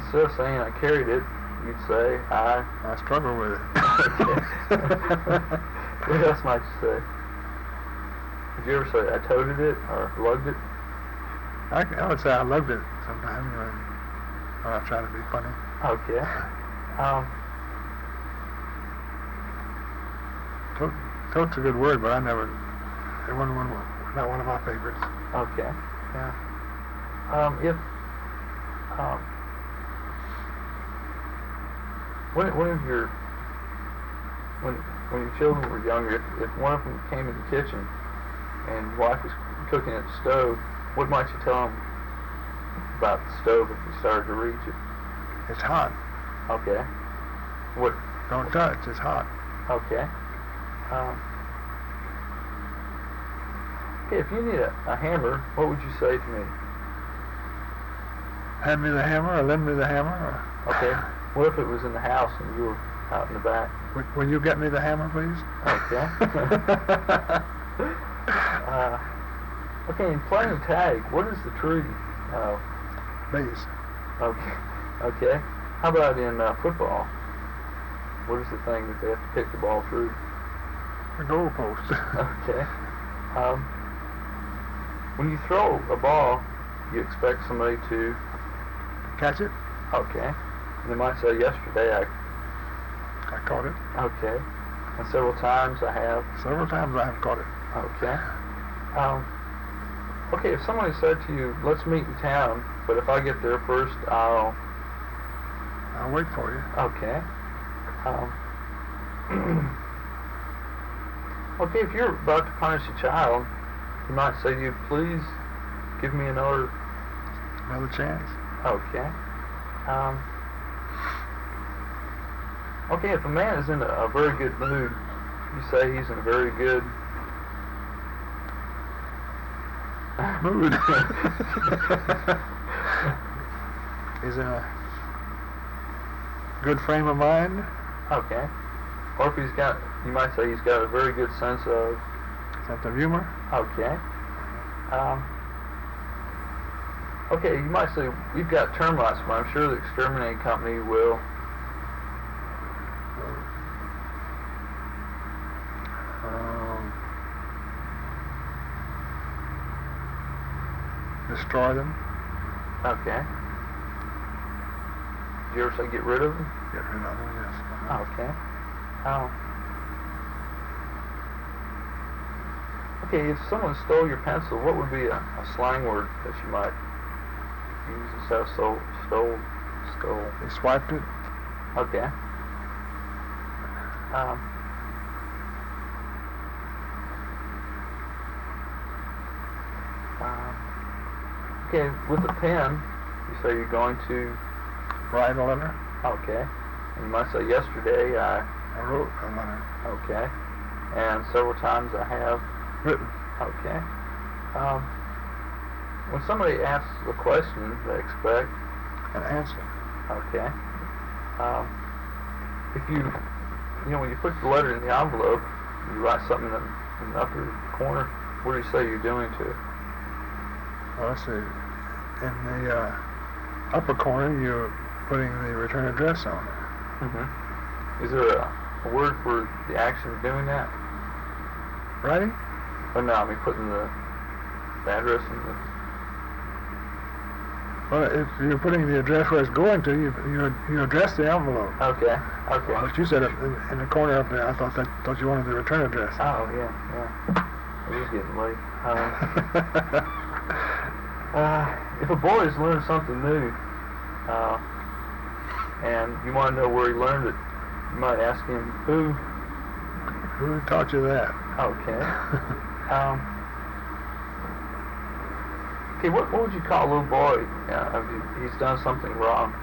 instead of saying I carried it, you'd say I struggle with it. What else might you say? Did you ever say I toted it or lugged it? I would say I lugged it sometimes when I try to be funny. Okay. Tote's a good word, but it wasn't not one of my favorites. Okay. Yeah. When your children were younger, if one of them came in the kitchen and your wife was cooking at the stove, what might you tell them about the stove if you started to reach it? It's hot. Okay. What? Don't touch. It's hot. Okay. Okay, if you need a hammer, what would you say to me? Hand me the hammer or lend me the hammer? Or... Okay. What if it was in the house and you were out in the back? Will you get me the hammer, please? Okay. Okay, in playing tag, what is the tree? Base. Okay. Okay. How about in football? What is the thing that they have to pick the ball through? The goal post. Okay. When you throw a ball, you expect somebody to catch it. Okay. And they might say, yesterday I caught it. Okay. And several times I have. Several times I have caught it. Okay. Okay, if somebody said to you, let's meet in town, but if I get there first, I'll wait for you. Okay. Okay, if you're about to punish a child, you might say to you, please give me another chance. Okay. Okay, if a man is in a very good mood, you say he's in a very good mood. He's in a good frame of mind. Okay. Or if you might say he's got a very good sense of humor. Okay. Okay, you might say, we've got termites, but I'm sure the exterminating company will destroy them. Okay. Did you ever say get rid of them? Get rid of them, yes. Okay. Okay, if someone stole your pencil, what would be a slang word that you might use instead of stole? They swiped it. Okay. Okay, with a pen, you say you're going to write a letter. Okay. And you might say, yesterday I wrote a letter. Okay. And several times I have written. Okay. When somebody asks a question, they expect an answer. Okay. If when you put the letter in the envelope, you write something in the upper corner, what do you say you're doing to it? Well, let's see. In the upper corner, you're putting the return address on it. Mm-hmm. Is there a word for the action of doing that? Writing? Oh, no, I mean putting the address in the... Well, if you're putting the address where it's going to, you address the envelope. Okay. But you said it in the corner up there. I thought you wanted the return address. Oh, yeah. It is getting late. If a boy has learned something new, and you want to know where he learned it, you might ask him, who taught you that? Okay. Okay, what would you call a little boy if he's done something wrong?